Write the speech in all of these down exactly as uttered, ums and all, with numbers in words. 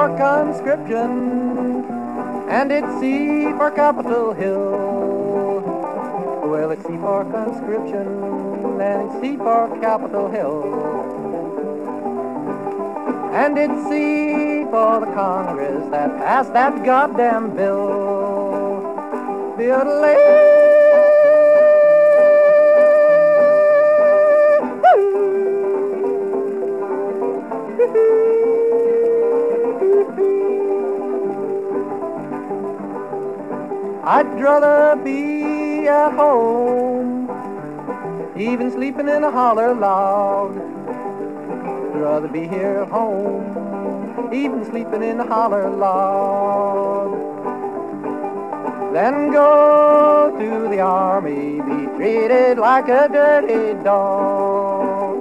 for conscription, and it's C for Capitol Hill. Well, it's C for conscription, and it's C for Capitol Hill. And it's C for the Congress that passed that goddamn bill. I'd rather be at home, even sleeping in a holler log. I'd rather be here at home, even sleeping in a holler log, than go to the army, be treated like a dirty dog.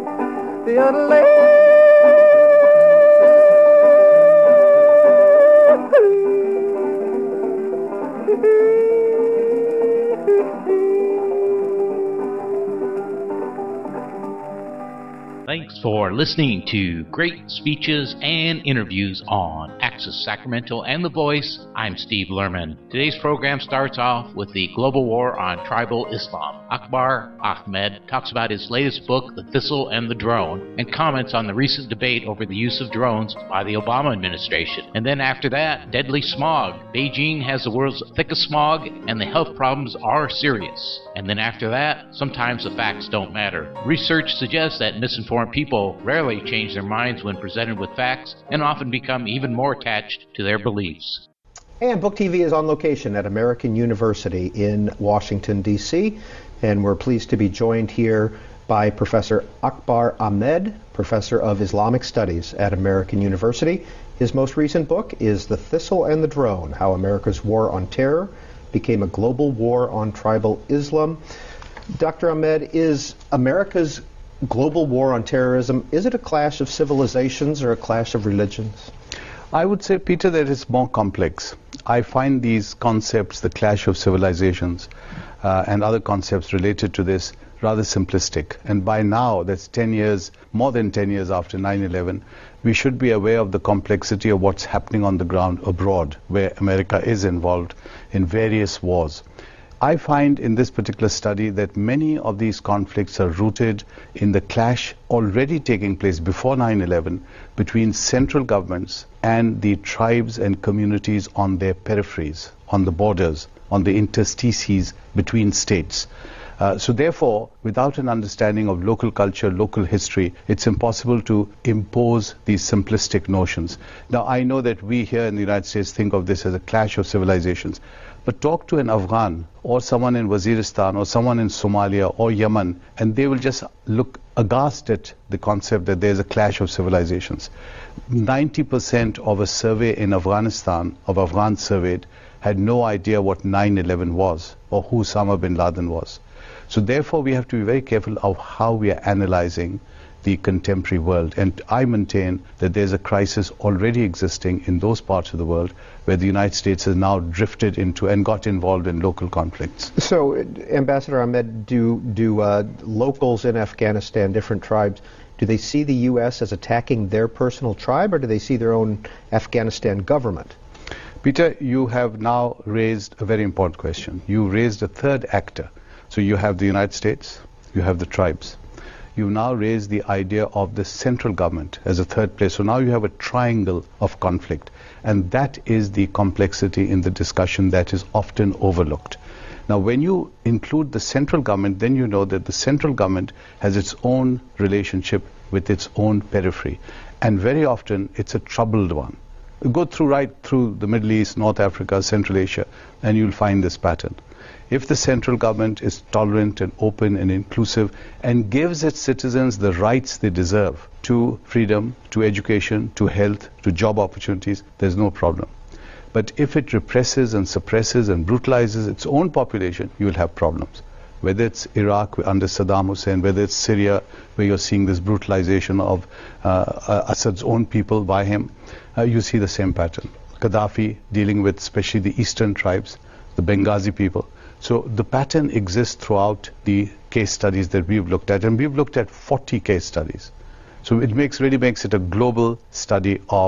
Thanks for listening to great speeches and interviews on Access Sacramento and The Voice. I'm Steve Lerman. Today's program starts off with the global war on tribal Islam. Akbar Ahmed talks about his latest book, The Thistle and the Drone, and comments on the recent debate over the use of drones by the Obama administration. And then after that, deadly smog. Beijing has the world's thickest smog, and the health problems are serious. And then after that, sometimes the facts don't matter. Research suggests that misinformed people rarely change their minds when presented with facts and often become even more attached to their beliefs. And Book T V is on location at American University in Washington, D C, and we're pleased to be joined here by Professor Akbar Ahmed, Professor of Islamic Studies at American University. His most recent book is The Thistle and the Drone, How America's War on Terror Became a Global War on Tribal Islam. Doctor Ahmed, is America's global war on terrorism, is it a clash of civilizations or a clash of religions? I would say, Peter, that it's more complex. I find these concepts, the clash of civilizations, uh, and other concepts related to this rather simplistic. And by now, that's ten years, more than ten years after nine eleven, we should be aware of the complexity of what's happening on the ground abroad, where America is involved in various wars. I find in this particular study that many of these conflicts are rooted in the clash already taking place before nine eleven between central governments and the tribes and communities on their peripheries, on the borders, on the interstices between states. Uh, so therefore, without an understanding of local culture, local history, it's impossible to impose these simplistic notions. Now, I know that we here in the United States think of this as a clash of civilizations, but talk to an Afghan or someone in Waziristan or someone in Somalia or Yemen, and they will just look aghast at the concept that there's a clash of civilizations. ninety percent of a survey in Afghanistan, of Afghans surveyed, had no idea what nine eleven was or who Osama bin Laden was. So therefore, we have to be very careful of how we are analyzing the contemporary world. And I maintain that there's a crisis already existing in those parts of the world where the United States has now drifted into and got involved in local conflicts. So, Ambassador Ahmed, do, do uh, locals in Afghanistan, different tribes, do they see the U S as attacking their personal tribe, or do they see their own Afghanistan government? Peter, you have now raised a very important question. You raised a third actor. So you have the United States, you have the tribes. You now raise the idea of the central government as a third place. So now you have a triangle of conflict. And that is the complexity in the discussion that is often overlooked. Now, when you include the central government, then you know that the central government has its own relationship with its own periphery. And very often, it's a troubled one. Go through right through the Middle East, North Africa, Central Asia, and you'll find this pattern. If the central government is tolerant and open and inclusive and gives its citizens the rights they deserve to freedom, to education, to health, to job opportunities, there's no problem. But if it represses and suppresses and brutalizes its own population, you will have problems. Whether it's Iraq under Saddam Hussein, whether it's Syria, where you're seeing this brutalization of uh, Assad's own people by him, uh, you see the same pattern. Gaddafi dealing with especially the eastern tribes, the Benghazi people. So the pattern exists throughout the case studies that we've looked at, and we've looked at forty case studies. So it makes really makes it a global study of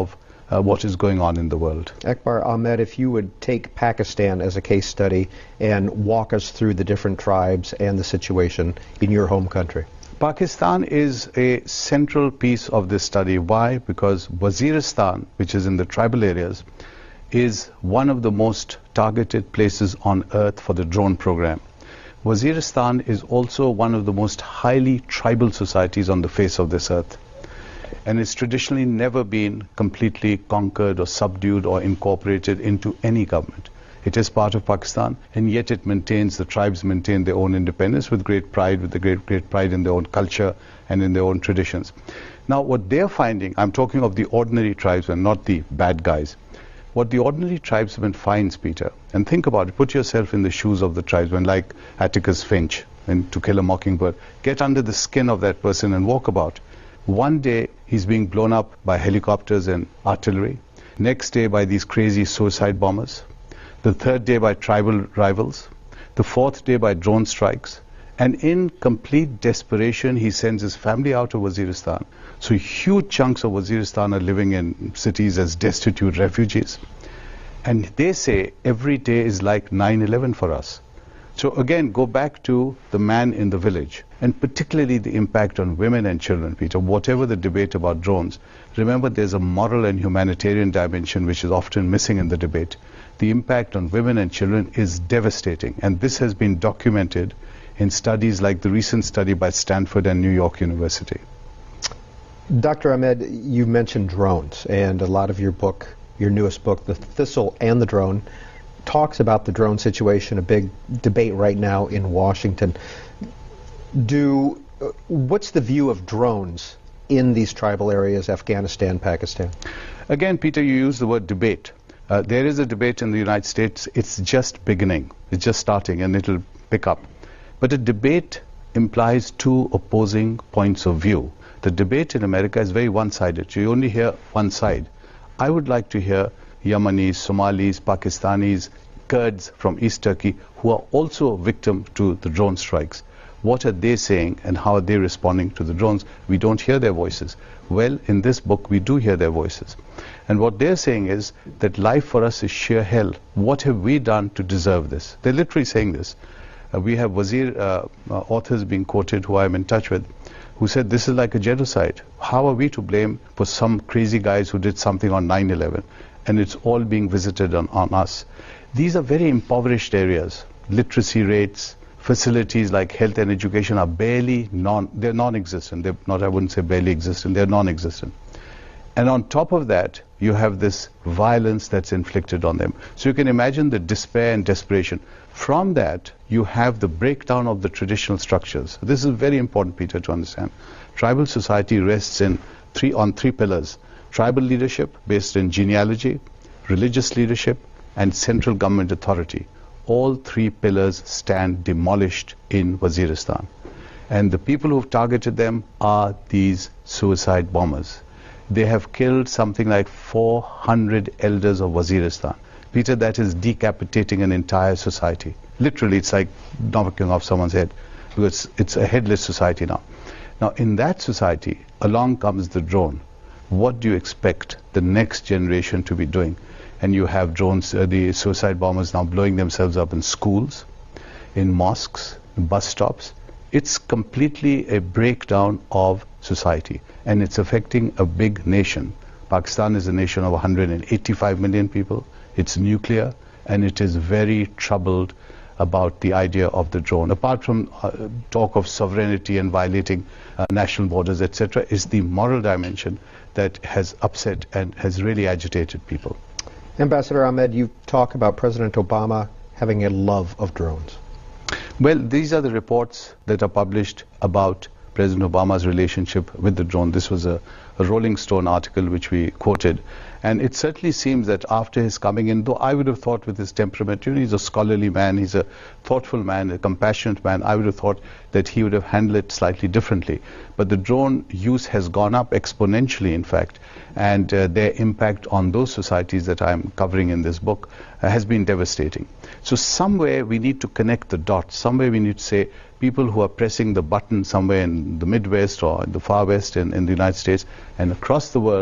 uh, what is going on in the world. Akbar Ahmed, if you would take Pakistan as a case study and walk us through the different tribes and the situation in your home country. Pakistan is a central piece of this study. Why? Because Waziristan, which is in the tribal areas, is one of the most targeted places on earth for the drone program. Waziristan is also one of the most highly tribal societies on the face of this earth. And it's traditionally never been completely conquered or subdued or incorporated into any government. It is part of Pakistan, and yet it maintains, the tribes maintain their own independence with great pride, with the great, great pride in their own culture and in their own traditions. Now, what they're finding, I'm talking of the ordinary tribesmen, not the bad guys. What the ordinary tribesman finds, Peter, and think about it, put yourself in the shoes of the tribesman, like Atticus Finch in To Kill a Mockingbird. Get under the skin of that person and walk about. One day, he's being blown up by helicopters and artillery. Next day, by these crazy suicide bombers. The third day, by tribal rivals. The fourth day, by drone strikes. And in complete desperation, he sends his family out of Waziristan. So huge chunks of Waziristan are living in cities as destitute refugees. And they say every day is like nine eleven for us. So again, go back to the man in the village, and particularly the impact on women and children, Peter. Whatever the debate about drones, remember there's a moral and humanitarian dimension which is often missing in the debate. The impact on women and children is devastating, and this has been documented in studies like the recent study by Stanford and New York University. Doctor Ahmed, you mentioned drones, and a lot of your book, your newest book, The Thistle and the Drone, talks about the drone situation, a big debate right now in Washington. Do uh, what's the view of drones in these tribal areas, Afghanistan, Pakistan? Again, Peter, you use the word debate. Uh, there is a debate in the United States. It's just beginning. It's just starting, and it'll pick up. But a debate implies two opposing points of view. The debate in America is very one-sided. You only hear one side. I would like to hear Yemenis, Somalis, Pakistanis, Kurds from East Turkey who are also victim to the drone strikes. What are they saying and how are they responding to the drones? We don't hear their voices. Well, in this book we do hear their voices. And what they're saying is that life for us is sheer hell. What have we done to deserve this? They're literally saying this. Uh, we have Wazir uh, uh, authors being quoted who I'm in touch with, who said this is like a genocide. How are we to blame for some crazy guys who did something on nine eleven? And it's all being visited on, on us. These are very impoverished areas. Literacy rates, facilities like health and education are barely non, they're non-existent. They're not, I wouldn't say barely existent, they're non-existent. And on top of that, you have this violence that's inflicted on them. So you can imagine the despair and desperation. From that, you have the breakdown of the traditional structures. This is very important, Peter, to understand. Tribal society rests in three, on three pillars. Tribal leadership based in genealogy, religious leadership, and central government authority. All three pillars stand demolished in Waziristan. And the people who've targeted them are these suicide bombers. They have killed something like four hundred elders of Waziristan. Peter, that is decapitating an entire society. Literally, it's like knocking off someone's head, because it's a headless society now. Now, in that society, along comes the drone. What do you expect the next generation to be doing? And you have drones, uh, the suicide bombers now blowing themselves up in schools, in mosques, in bus stops. It's completely a breakdown of society, and it's affecting a big nation. Pakistan is a nation of one hundred eighty-five million people. It's nuclear, and it is very troubled about the idea of the drone. Apart from uh, talk of sovereignty and violating uh, national borders, et cetera, is the moral dimension that has upset and has really agitated people. Ambassador Ahmed, you talk about President Obama having a love of drones. Well, these are the reports that are published about President Obama's relationship with the drone. This was a, a Rolling Stone article which we quoted. And it certainly seems that after his coming in, though I would have thought with his temperament, you know, he's a scholarly man, he's a thoughtful man, a compassionate man, I would have thought that he would have handled it slightly differently. But the drone use has gone up exponentially, in fact, and uh, their impact on those societies that I'm covering in this book uh, has been devastating. So somewhere we need to connect the dots. Somewhere we need to say people who are pressing the button somewhere in the Midwest or in the far West in, in the United States and across the world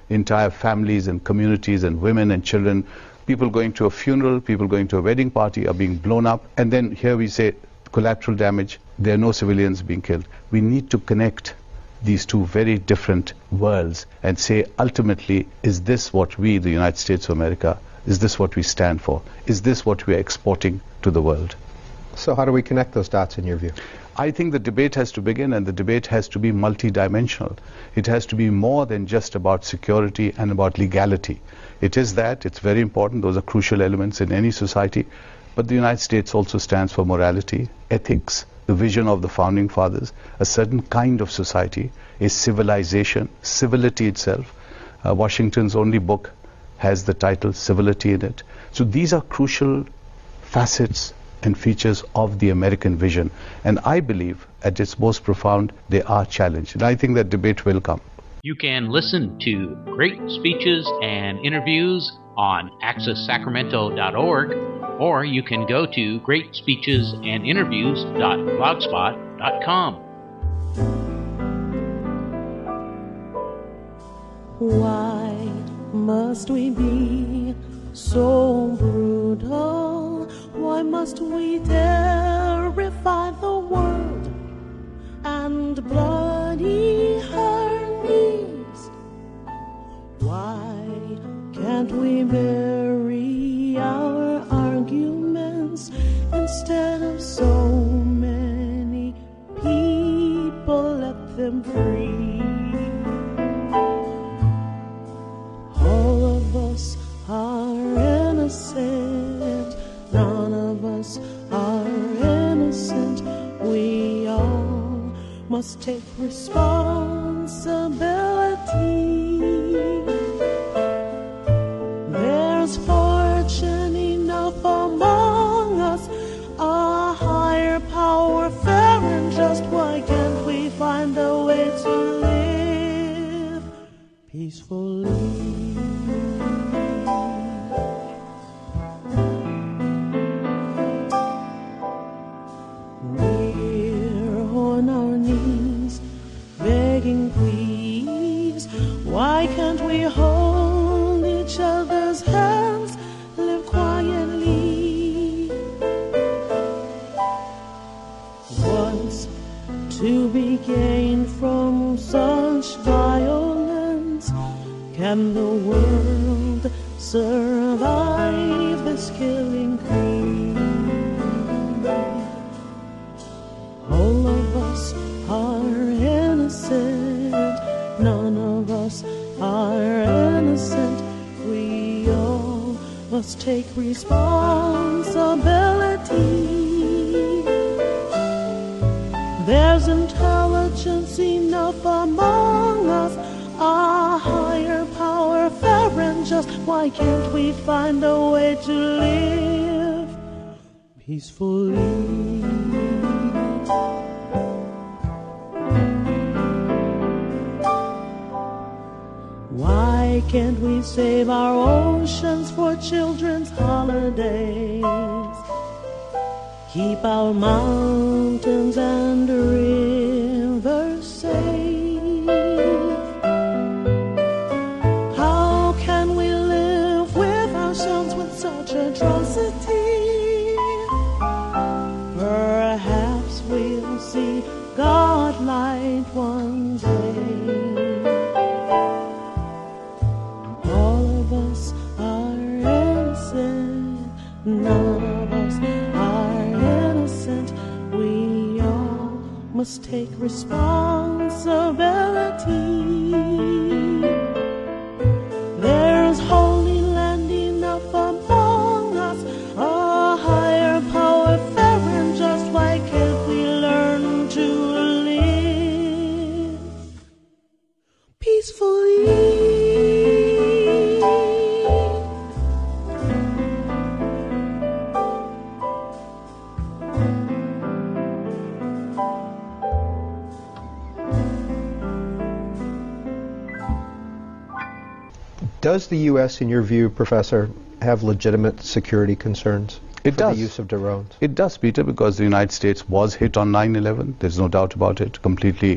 entire families and communities and women and children. People going to a funeral, people going to a wedding party are being blown up. And then here we say collateral damage. There are no civilians being killed. We need to connect these two very different worlds and say, ultimately, is this what we, the United States of America, is this what we stand for? Is this what we are exporting to the world? So how do we connect those dots in your view? I think the debate has to begin, and the debate has to be multidimensional. It has to be more than just about security and about legality. It is that, it's very important, those are crucial elements in any society, but the United States also stands for morality, ethics, the vision of the founding fathers, a certain kind of society, a civilization, civility itself. Uh, Washington's only book has the title Civility in it. So these are crucial facets and features of the American vision. And I believe, at its most profound, they are challenged. And I think that debate will come. You can listen to great speeches and interviews on access sacramento dot org, or you can go to great speeches and interviews dot blogspot dot com. Why must we be so brutal? Why must we terrify the world and bloody her knees? Why can't we bury our arguments instead of so many people let them free? All of us are innocent, none of us are innocent. We all must take responsibility. There's fortune enough among us, a higher power, fair and just. Why can't we find a way to live peacefully? Please, why can't we hold each other's hands, live quietly? What's to be gained from such violence? Can the world survive this killing creed? All of us are innocent, none of us are innocent. We all must take responsibility. There's intelligence enough among us, a higher power, fair and just. Why can't we find a way to live peacefully? Why can't we save our oceans for children's holidays? Keep our mountains and rivers safe. How can we live with our sons with such atrocity? Perhaps we'll see God light one day. None of us are innocent. We all must take responsibility. There's holy land enough among us, a higher power, fair and just. Why can't we learn to live peacefully? Does the U S, in your view, Professor, have legitimate security concerns it for does. the use of drones? It does, Peter, because the United States was hit on nine eleven. There's no doubt about it. Completely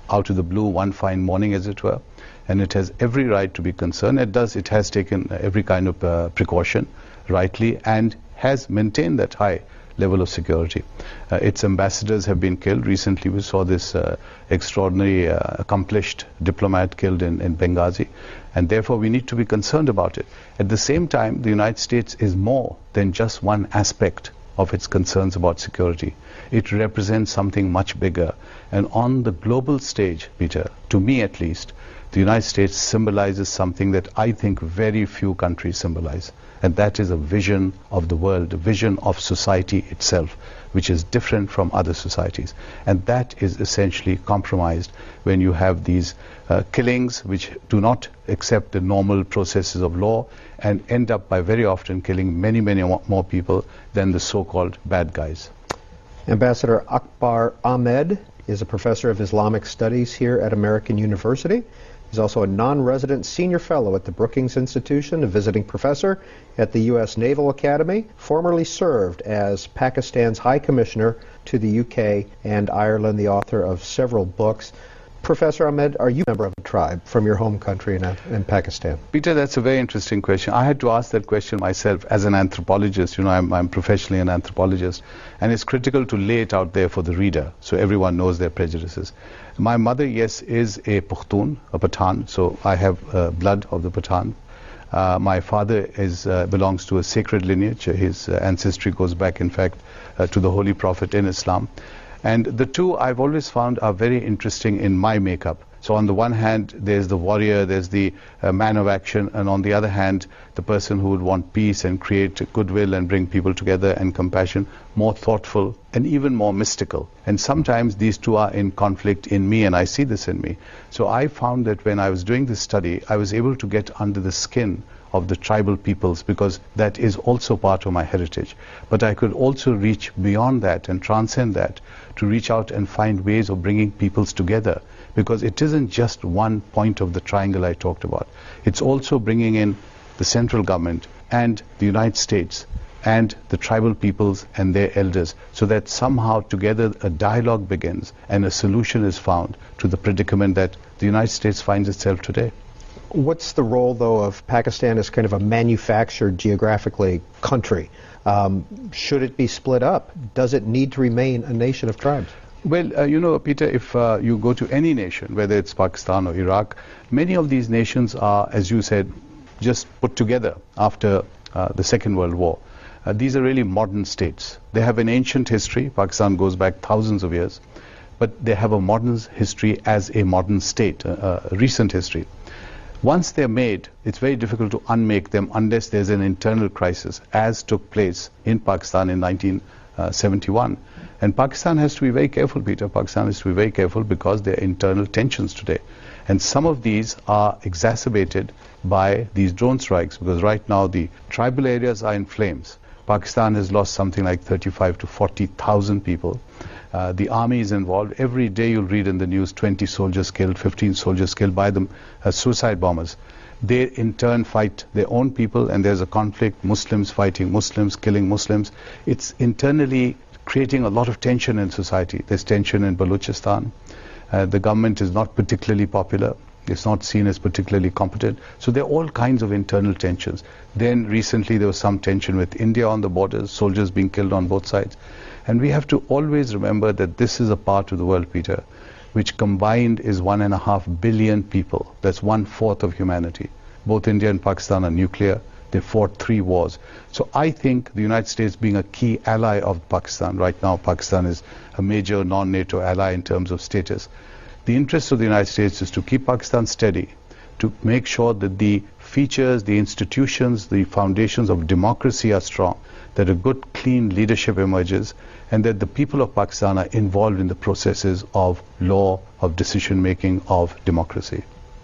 out of the blue one fine morning, as it were, and it has every right to be concerned. It does. It has taken every kind of uh, precaution, rightly, and has maintained that high level of security. Uh, its ambassadors have been killed. Recently we saw this uh, extraordinary, uh, accomplished diplomat killed in, in Benghazi, and therefore we need to be concerned about it. At the same time, the United States is more than just one aspect of its concerns about security. It represents something much bigger, and on the global stage, Peter, to me at least, the United States symbolizes something that I think very few countries symbolize, and that is a vision of the world, a vision of society itself, which is different from other societies. And that is essentially compromised when you have these uh, killings which do not accept the normal processes of law and end up by very often killing many, many more people than the so-called bad guys. Ambassador Akbar Ahmed is a professor of Islamic Studies here at American University. He's also a non-resident senior fellow at the Brookings Institution, a visiting professor at the U S Naval Academy, formerly served as Pakistan's High Commissioner to the U K and Ireland, the author of several books. Professor Ahmed, are you a member of a tribe from your home country in, in Pakistan? Peter, that's a very interesting question. I had to ask that question myself as an anthropologist. You know, I'm, I'm professionally an anthropologist, and it's critical to lay it out there for the reader so everyone knows their prejudices. My mother, yes, is a Pushtun, a Pathan, so I have uh, blood of the Pathan. Uh, my father is uh, belongs to a sacred lineage. His uh, ancestry goes back, in fact, uh, to the Holy Prophet in Islam. And the two I've always found are very interesting in my makeup. So on the one hand, there's the warrior, there's the uh, man of action, and on the other hand, the person who would want peace and create goodwill and bring people together and compassion, more thoughtful and even more mystical. And sometimes these two are in conflict in me, and I see this in me. So I found that when I was doing this study, I was able to get under the skin of the tribal peoples, because that is also part of my heritage. But I could also reach beyond that and transcend that to reach out and find ways of bringing peoples together, because it isn't just one point of the triangle I talked about. It's also bringing in the central government and the United States and the tribal peoples and their elders, so that somehow together a dialogue begins and a solution is found to the predicament that the United States finds itself today. What's the role, though, of Pakistan as kind of a manufactured geographically country? Um, should it be split up? Does it need to remain a nation of tribes? Well, uh, you know, Peter, if uh, you go to any nation, whether it's Pakistan or Iraq, many of these nations are, as you said, just put together after uh, the Second World War. Uh, these are really modern states. They have an ancient history. Pakistan goes back thousands of years. But they have a modern history as a modern state, uh, a recent history. Once they're made, it's very difficult to unmake them unless there's an internal crisis, as took place in Pakistan in nineteen seventy-one. And Pakistan has to be very careful, Peter. Pakistan has to be very careful because there are internal tensions today. And some of these are exacerbated by these drone strikes, because right now the tribal areas are in flames. Pakistan has lost something like thirty-five to forty thousand people. Uh, the army is involved. Every day you'll read in the news twenty soldiers killed, fifteen soldiers killed by them as suicide bombers. They in turn fight their own people, and there's a conflict, Muslims fighting Muslims, killing Muslims. It's internally creating a lot of tension in society. There's tension in Balochistan. Uh, the government is not particularly popular. It's not seen as particularly competent. So there are all kinds of internal tensions. Then recently there was some tension with India on the borders, soldiers being killed on both sides. And we have to always remember that this is a part of the world, Peter, which combined is one and a half billion people. That's one fourth of humanity. Both India and Pakistan are nuclear. They fought three wars. So I think the United States, being a key ally of Pakistan, right now Pakistan is a major non-NATO ally in terms of status. The interest of the United States is to keep Pakistan steady, to make sure that the features, the institutions, the foundations of democracy are strong, that a good, clean leadership emerges, and that the people of Pakistan are involved in the processes of law, of decision-making, of democracy.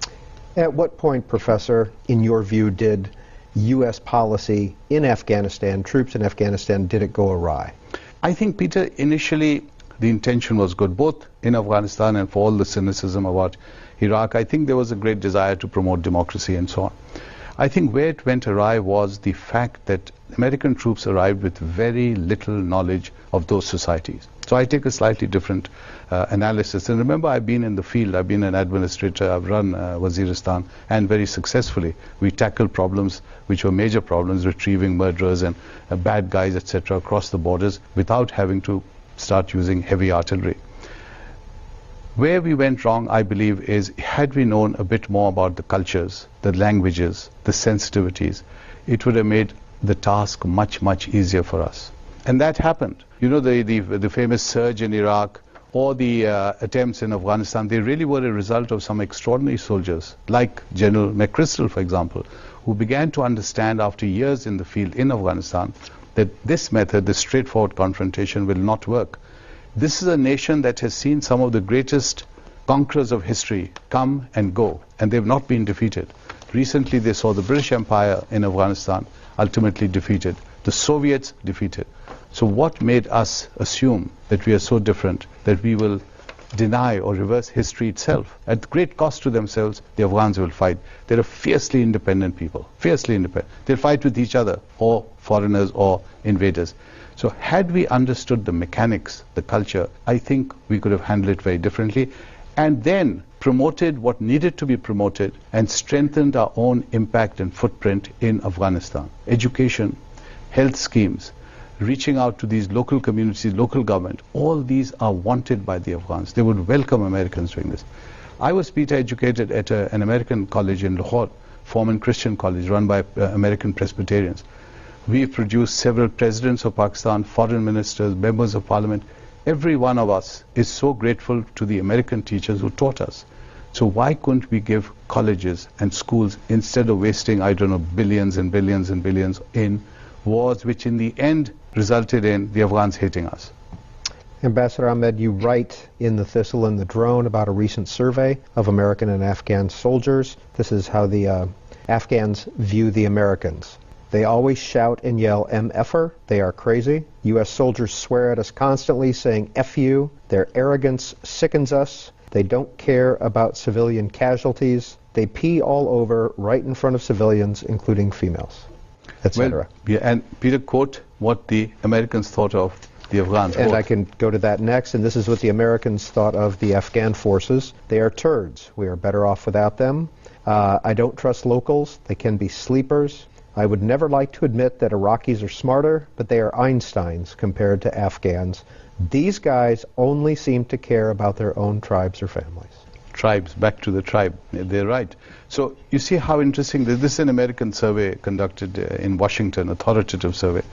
At what point, Professor, in your view, did U S policy in Afghanistan, troops in Afghanistan, did it go awry? I think, Peter, initially the intention was good, both in Afghanistan and for all the cynicism about Iraq. I think there was a great desire to promote democracy and so on. I think where it went awry was the fact that American troops arrived with very little knowledge of those societies. So I take a slightly different uh, analysis. And remember, I've been in the field, I've been an administrator, I've run uh, Waziristan, and very successfully. We tackled problems which were major problems, retrieving murderers and uh, bad guys, et cetera, across the borders without having to start using heavy artillery. Where we went wrong, I believe, is had we known a bit more about the cultures, the languages, the sensitivities, it would have made the task much, much easier for us. And that happened. You know, the, the, the famous surge in Iraq or the uh, attempts in Afghanistan, they really were a result of some extraordinary soldiers, like General McChrystal, for example, who began to understand after years in the field in Afghanistan that this method, this straightforward confrontation, will not work. This is a nation that has seen some of the greatest conquerors of history come and go, and they've not been defeated. Recently, they saw the British Empire in Afghanistan ultimately defeated, the Soviets defeated. So what made us assume that we are so different that we will deny or reverse history itself? At great cost to themselves, the Afghans will fight. They're a fiercely independent people, fiercely independent. They'll fight with each other, or foreigners, or invaders. So had we understood the mechanics, the culture, I think we could have handled it very differently, and then promoted what needed to be promoted and strengthened our own impact and footprint in Afghanistan. Education, health schemes, reaching out to these local communities, local government, all these are wanted by the Afghans. They would welcome Americans doing this. I was, Peter, educated at a, an American college in Lahore, Foreman Christian College, run by uh, American Presbyterians. We've produced several presidents of Pakistan, foreign ministers, members of parliament. Every one of us is so grateful to the American teachers who taught us. So why couldn't we give colleges and schools, instead of wasting, I don't know, billions and billions and billions in wars, which in the end resulted in the Afghans hating us? Ambassador Ahmed, you write in The Thistle and the Drone about a recent survey of American and Afghan soldiers. This is how the uh, Afghans view the Americans. They always shout and yell M F-er. They are crazy. U S soldiers swear at us constantly, saying F you. Their arrogance sickens us. They don't care about civilian casualties. They pee all over right in front of civilians, including females, et cetera. Well, yeah, and Peter, quote what the Americans thought of the Afghans. And quote. I can go to that next, and this is what the Americans thought of the Afghan forces. They are turds. We are better off without them. Uh, I don't trust locals. They can be sleepers. I would never like to admit that Iraqis are smarter, but they are Einsteins compared to Afghans. These guys only seem to care about their own tribes or families. Tribes, back to the tribe. They're right. So you see how interesting this, this is an American survey conducted uh, in Washington, authoritative survey.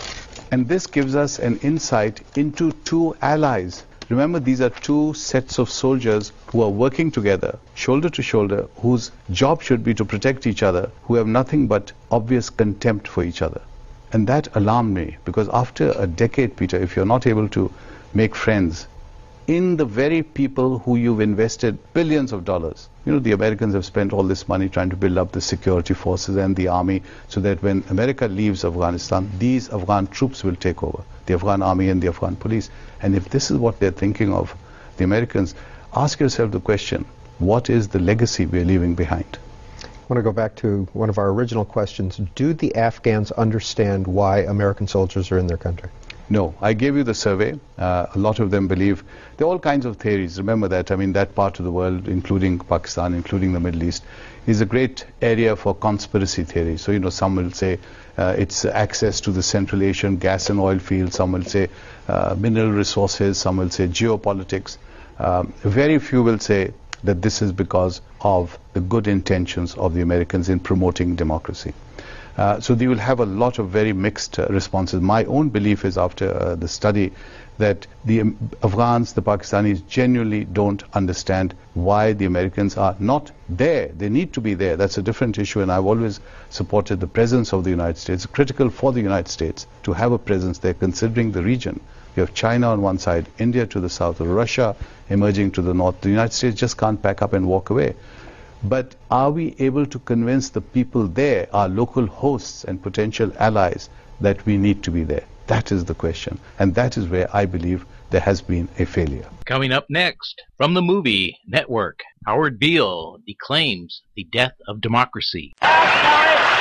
And this gives us an insight into two allies. Remember, these are two sets of soldiers who are working together, shoulder to shoulder, whose job should be to protect each other, who have nothing but obvious contempt for each other. And that alarmed me, because after a decade, Peter, if you're not able to make friends in the very people who you've invested billions of dollars, you know, the Americans have spent all this money trying to build up the security forces and the army so that when America leaves Afghanistan, these Afghan troops will take over, the Afghan army and the Afghan police. And if this is what they're thinking of, the Americans, ask yourself the question, what is the legacy we're leaving behind? I want to go back to one of our original questions. Do the Afghans understand why American soldiers are in their country? No. I gave you the survey. Uh, a lot of them believe. There are all kinds of theories. Remember that. I mean, that part of the world, including Pakistan, including the Middle East, is a great area for conspiracy theory. So, you know, some will say uh, it's access to the Central Asian gas and oil fields. Some will say uh, mineral resources. Some will say geopolitics. Um, very few will say that this is because of the good intentions of the Americans in promoting democracy. Uh, so they will have a lot of very mixed uh, responses. My own belief is, after uh, the study, that the um, Afghans, the Pakistanis, genuinely don't understand why the Americans are not there. They need to be there. That's a different issue, and I've always supported the presence of the United States. It's critical for the United States to have a presence there, considering the region. You have China on one side, India to the south, Russia emerging to the north. The United States just can't pack up and walk away. But are we able to convince the people there, our local hosts and potential allies, that we need to be there? That is the question. And that is where I believe there has been a failure. Coming up next, from the movie Network, Howard Beale declaims the death of democracy.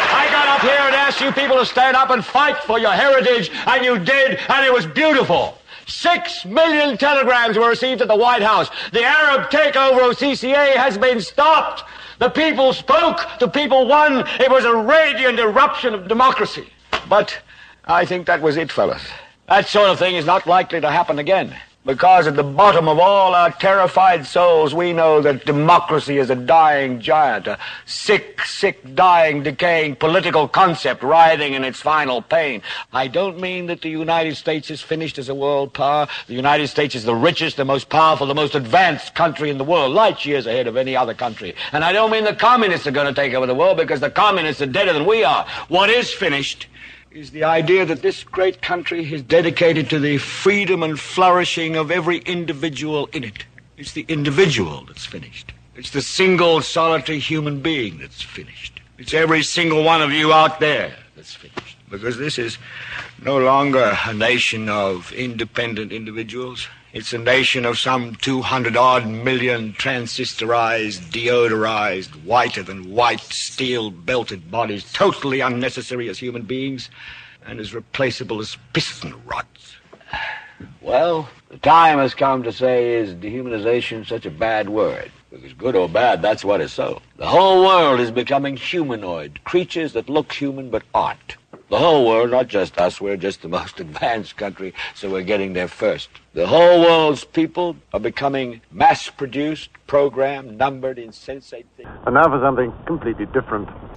I got up here and asked you people to stand up and fight for your heritage, and you did, and it was beautiful. Six million telegrams were received at the White House. The Arab takeover of C C A has been stopped. The people spoke. The people won. It was a radiant eruption of democracy. But I think that was it, fellas. That sort of thing is not likely to happen again. Because at the bottom of all our terrified souls, we know that democracy is a dying giant, a sick, sick, dying, decaying political concept writhing in its final pain. I don't mean that the United States is finished as a world power. The United States is the richest, the most powerful, the most advanced country in the world, light years ahead of any other country. And I don't mean the communists are going to take over the world, because the communists are deader than we are. What is finished is the idea that this great country is dedicated to the freedom and flourishing of every individual in it. It's the individual that's finished. It's the single, solitary human being that's finished. It's every single one of you out there that's finished. Because this is no longer a nation of independent individuals. It's a nation of some two hundred odd million transistorized, deodorized, whiter than white, steel-belted bodies, totally unnecessary as human beings, and as replaceable as piston rods. Well, the time has come to say, is dehumanization such a bad word? Because good or bad, that's what is so. The whole world is becoming humanoid, creatures that look human but aren't. The whole world, not just us, we're just the most advanced country, so we're getting there first. The whole world's people are becoming mass-produced, programmed, numbered, insensate things. And now for something completely different.